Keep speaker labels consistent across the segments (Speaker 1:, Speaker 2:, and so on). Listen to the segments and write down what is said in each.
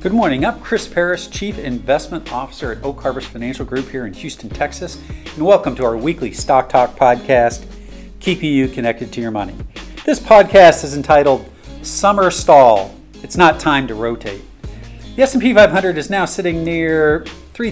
Speaker 1: Good morning. I'm Chris Parrish, Chief Investment Officer at Oak Harvest Financial Group here in Houston, Texas, and welcome to our weekly Stock Talk podcast, keeping you connected to your money. This podcast is entitled Summer Stall. It's not time to rotate. The S&P 500 is now sitting near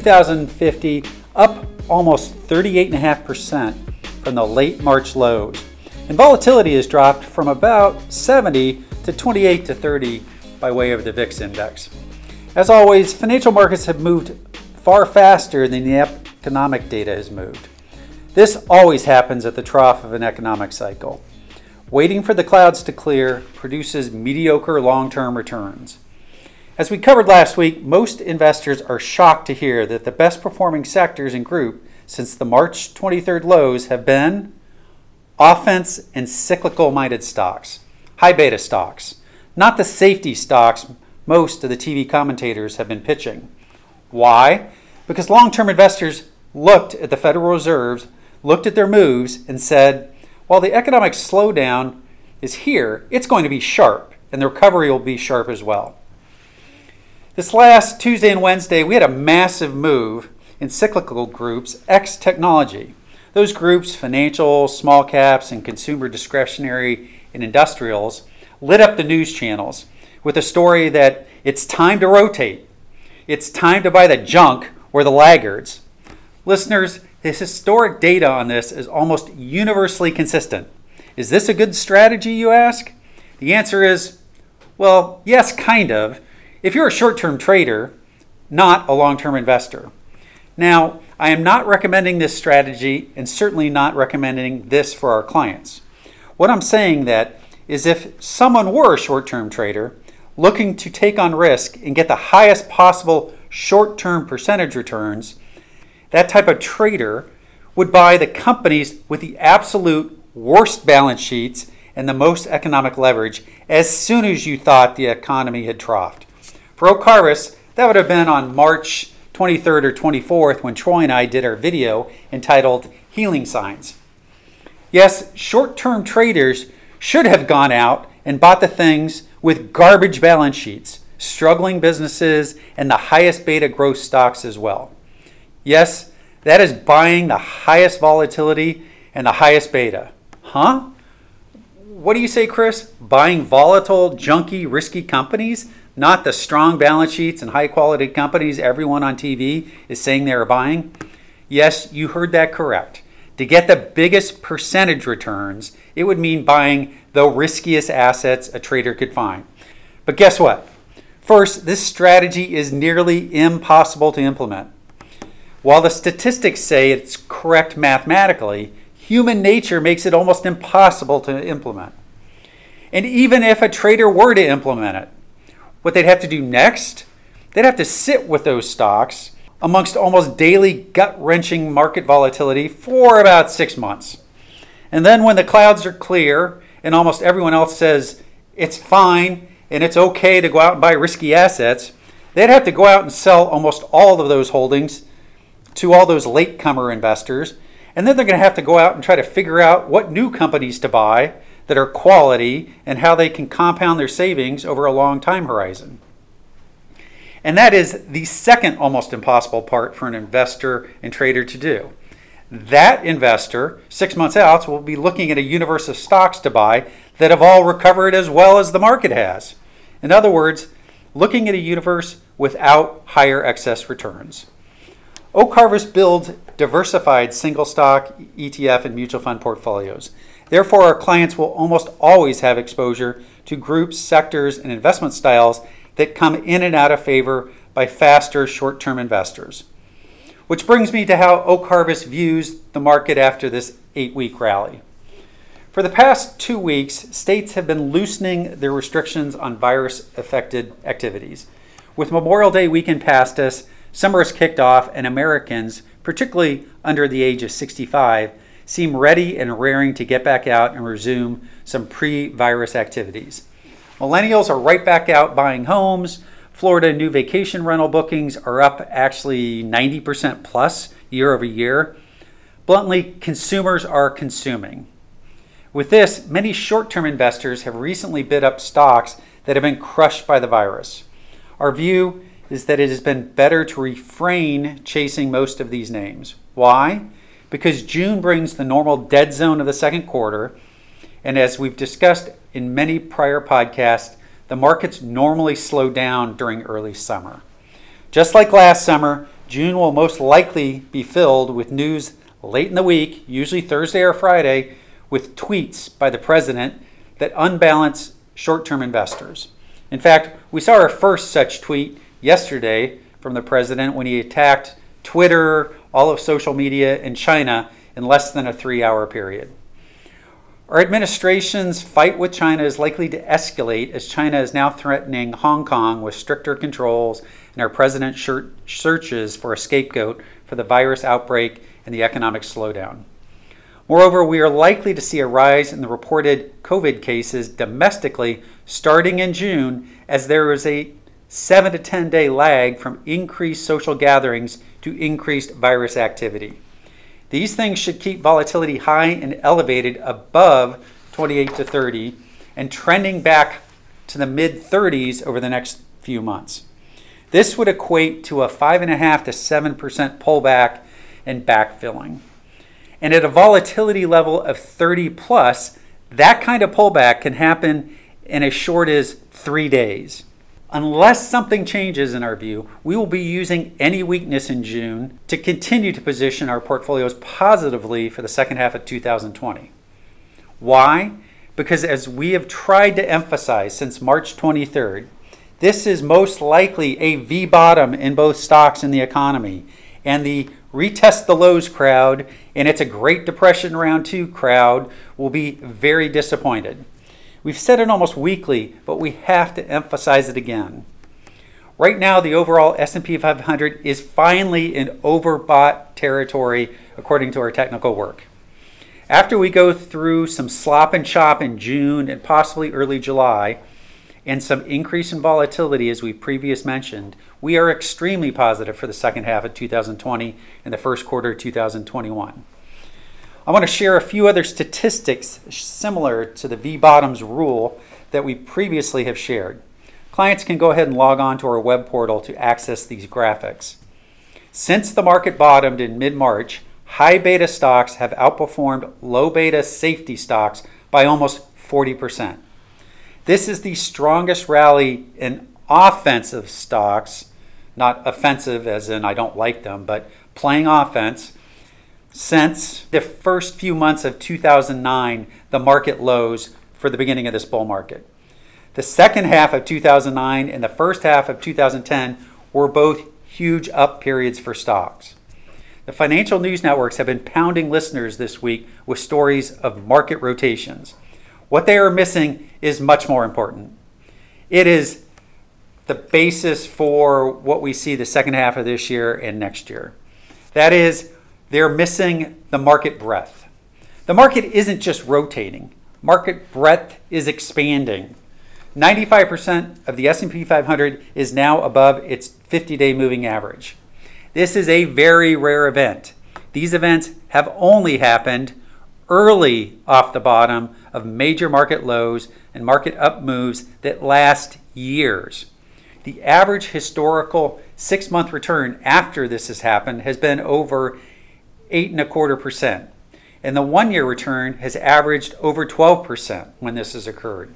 Speaker 1: 3,050, up almost 38.5% from the late March lows. And volatility has dropped from about 70 to 28 to 30 by way of the VIX index. As always, financial markets have moved far faster than the economic data has moved. This always happens at the trough of an economic cycle. Waiting for the clouds to clear produces mediocre long-term returns. As we covered last week, most investors are shocked to hear that the best performing sectors and group since the March 23rd lows have been offense and cyclical-minded stocks, high beta stocks, not the safety stocks most of the TV commentators have been pitching. Why? Because long-term investors looked at the Federal Reserve, looked at their moves, and said, while the economic slowdown is here, it's going to be sharp, and the recovery will be sharp as well. This last Tuesday and Wednesday, we had a massive move in cyclical groups, X technology. Those groups, financial, small caps, and consumer discretionary and industrials, lit up the news channels with a story that it's time to rotate. It's time to buy the junk or the laggards. Listeners, the historic data on this is almost universally consistent. Is this a good strategy, you ask? The answer is, well, yes, kind of, if you're a short-term trader, not a long-term investor. Now, I am not recommending this strategy and certainly not recommending this for our clients. What I'm saying that is if someone were a short-term trader looking to take on risk and get the highest possible short-term percentage returns, that type of trader would buy the companies with the absolute worst balance sheets and the most economic leverage as soon as you thought the economy had troughed. For Oak Harvest, that would have been on March 23rd or 24th when Troy and I did our video entitled Healing Signs. Yes, short-term traders should have gone out and bought the things with garbage balance sheets, struggling businesses, and the highest beta growth stocks as well. Yes, that is buying the highest volatility and the highest beta. Huh? What do you say, Chris? Buying volatile, junky, risky companies, not the strong balance sheets and high-quality companies everyone on TV is saying they are buying? Yes, you heard that correct. To get the biggest percentage returns, it would mean buying the riskiest assets a trader could find. But guess what? First, this strategy is nearly impossible to implement. While the statistics say it's correct mathematically, human nature makes it almost impossible to implement. And even if a trader were to implement it, what they'd have to do next, they'd have to sit with those stocks amongst almost daily gut-wrenching market volatility for about 6 months. And then when the clouds are clear and almost everyone else says it's fine and it's okay to go out and buy risky assets, they'd have to go out and sell almost all of those holdings to all those latecomer investors. And then they're going to have to go out and try to figure out what new companies to buy that are quality and how they can compound their savings over a long time horizon. And that is the second almost impossible part for an investor and trader to do. That investor, 6 months out, will be looking at a universe of stocks to buy that have all recovered as well as the market has. In other words, looking at a universe without higher excess returns. Oak Harvest builds diversified single stock, ETF, and mutual fund portfolios. Therefore, our clients will almost always have exposure to groups, sectors, and investment styles that come in and out of favor by faster short-term investors. Which brings me to how Oak Harvest views the market after this 8-week rally. For the past 2 weeks, states have been loosening their restrictions on virus-affected activities. With Memorial Day weekend past us, summer has kicked off, and Americans, particularly under the age of 65, seem ready and raring to get back out and resume some pre-virus activities. Millennials are right back out buying homes. Florida new vacation rental bookings are up actually 90% plus year over year. Bluntly, consumers are consuming. With this, many short-term investors have recently bid up stocks that have been crushed by the virus. Our view is that it has been better to refrain chasing most of these names. Why? Because June brings the normal dead zone of the second quarter, and as we've discussed in many prior podcasts, the markets normally slow down during early summer. Just like last summer, June will most likely be filled with news late in the week, usually Thursday or Friday, with tweets by the president that unbalance short-term investors. In fact, we saw our first such tweet yesterday from the president when he attacked Twitter, all of social media, and China in less than a 3-hour period. Our administration's fight with China is likely to escalate as China is now threatening Hong Kong with stricter controls, and our president searches for a scapegoat for the virus outbreak and the economic slowdown. Moreover, we are likely to see a rise in the reported COVID cases domestically starting in June, as there is a 7 to 10 day lag from increased social gatherings to increased virus activity. These things should keep volatility high and elevated above 28 to 30 and trending back to the mid-30s over the next few months. This would equate to a 5.5 to 7% pullback and backfilling. And at a volatility level of 30 plus, that kind of pullback can happen in as short as 3 days. Unless something changes in our view, we will be using any weakness in June to continue to position our portfolios positively for the second half of 2020. Why? Because as we have tried to emphasize since March 23rd, this is most likely a V bottom in both stocks and the economy, and the retest the lows crowd, and it's a Great Depression round 2 crowd, will be very disappointed. We've said it almost weekly, but we have to emphasize it again. Right now, the overall S&P 500 is finally in overbought territory, according to our technical work. After we go through some slop and chop in June and possibly early July, and some increase in volatility as we previously mentioned, we are extremely positive for the second half of 2020 and the first quarter of 2021. I want to share a few other statistics similar to the V-bottoms rule that we previously have shared. Clients can go ahead and log on to our web portal to access these graphics. Since the market bottomed in mid-March, high beta stocks have outperformed low beta safety stocks by almost 40%. This is the strongest rally in offensive stocks, not offensive as in I don't like them, but playing offense, since the first few months of 2009, the market lows for the beginning of this bull market. The second half of 2009 and the first half of 2010 were both huge up periods for stocks. The financial news networks have been pounding listeners this week with stories of market rotations. What they are missing is much more important. It is the basis for what we see the second half of this year and next year. That is, they're missing the market breadth. The market isn't just rotating. Market breadth is expanding. 95% of the S&P 500 is now above its 50-day moving average. This is a very rare event. These events have only happened early off the bottom of major market lows and market up moves that last years. The average historical 6-month return after this has happened has been over 8.25%, and the 1-year return has averaged over 12% when this has occurred.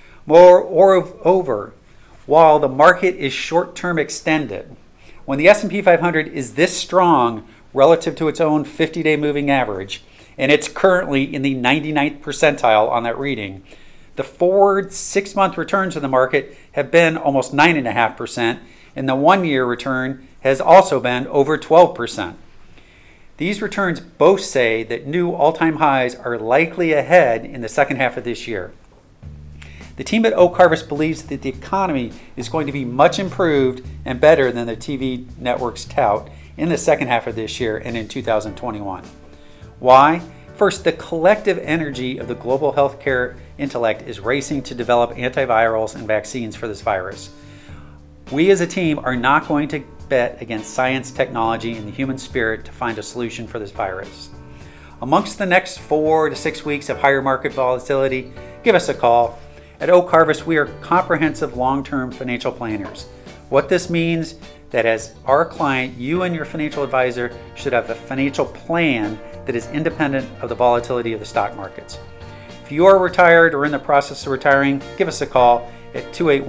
Speaker 1: Moreover, while the market is short-term extended, when the S&P 500 is this strong relative to its own 50-day moving average, and it's currently in the 99th percentile on that reading, the forward 6-month returns of the market have been almost 9.5%, and the 1-year return has also been over 12%. These returns both say that new all-time highs are likely ahead in the second half of this year. The team at Oak Harvest believes that the economy is going to be much improved and better than the TV networks tout in the second half of this year and in 2021. Why? First, the collective energy of the global healthcare intellect is racing to develop antivirals and vaccines for this virus. We as a team are not going to bet against science, technology, and the human spirit to find a solution for this virus. Amongst the next 4 to 6 weeks of higher market volatility, give us a call. At Oak Harvest, we are comprehensive long-term financial planners. What this means that as our client, you and your financial advisor should have a financial plan that is independent of the volatility of the stock markets. If you are retired or in the process of retiring, give us a call at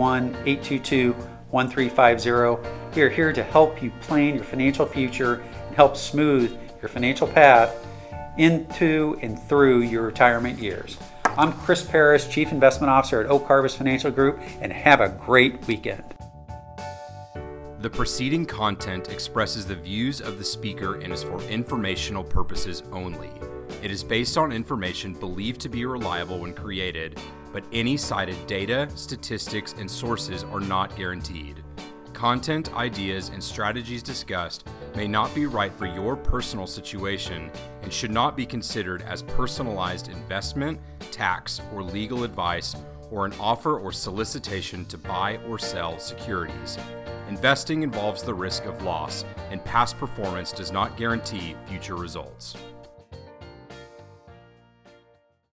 Speaker 1: 281-822-1350. We are here to help you plan your financial future and help smooth your financial path into and through your retirement years. I'm Chris Parrish, Chief Investment Officer at Oak Harvest Financial Group, and have a great weekend.
Speaker 2: The preceding content expresses the views of the speaker and is for informational purposes only. It is based on information believed to be reliable when created, but any cited data, statistics, and sources are not guaranteed. Content, ideas, and strategies discussed may not be right for your personal situation and should not be considered as personalized investment, tax, or legal advice, or an offer or solicitation to buy or sell securities. Investing involves the risk of loss, and past performance does not guarantee future results.